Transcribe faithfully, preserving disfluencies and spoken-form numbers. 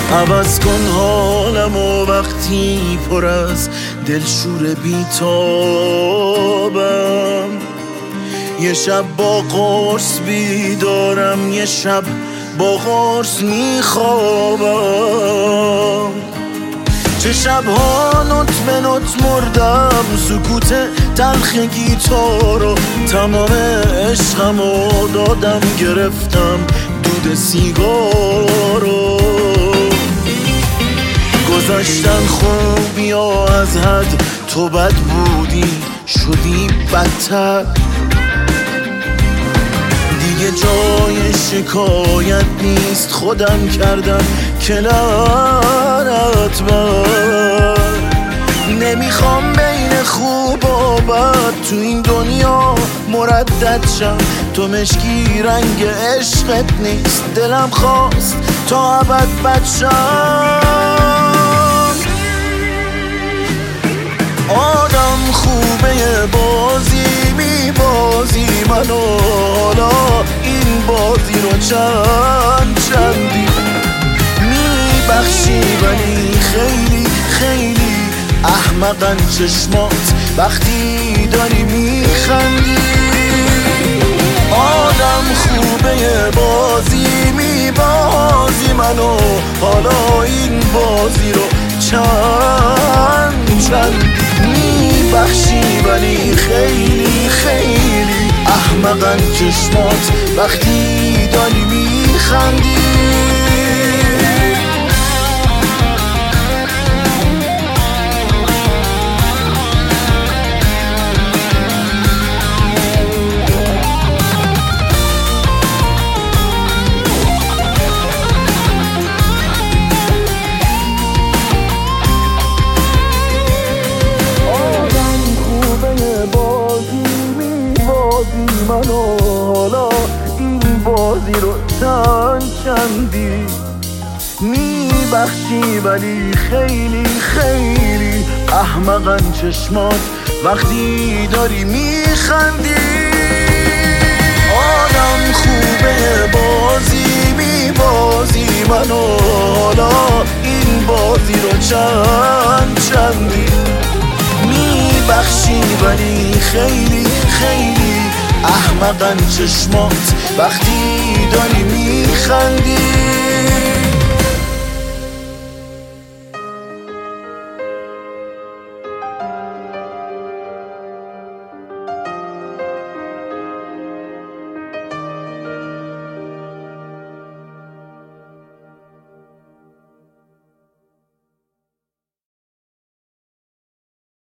عوض کن حالمو وقتی پر از دلشور بیتابم. یه شب با قرص بیدارم، یه شب با قرص میخوابم. چه شبها نوت به نوت مردم، سکوت تلخ گیتارو تمام عشقمو دادم، گرفتم دود سیگارو. گذاشتن خوبی ها از حد، تو بد بودی شدی بدتر. دیگه جای شکایت نیست، خودم کردم کنارت بر. نمیخوام بین خوب و بد تو این دنیا مردد شم. تو مشکی رنگ عشقت نیست، دلم خواست تا ابد بد شم. آدم خوبه بازی میبازی منو، حالا این بازی رو چند چندی میبخشی، ولی خیلی خیلی احمقن چشمات وقتی داری میخندی. آدم خوبه بازی میبازی منو، حالا این بازی رو چند چندی میبخشی، ولی خیلی خیلی احمقن چشمات وقتی داری میخندی. منو حالا این بازی رو چند چندی میبخشی، ولی خیلی خیلی احمقن چشمات وقتی داری میخندی. آدم خوبه بازی میبازی منو، حالا این بازی رو چند چندی میبخشی، ولی خیلی خیلی احمقن چشمات وقتی داری میخندی.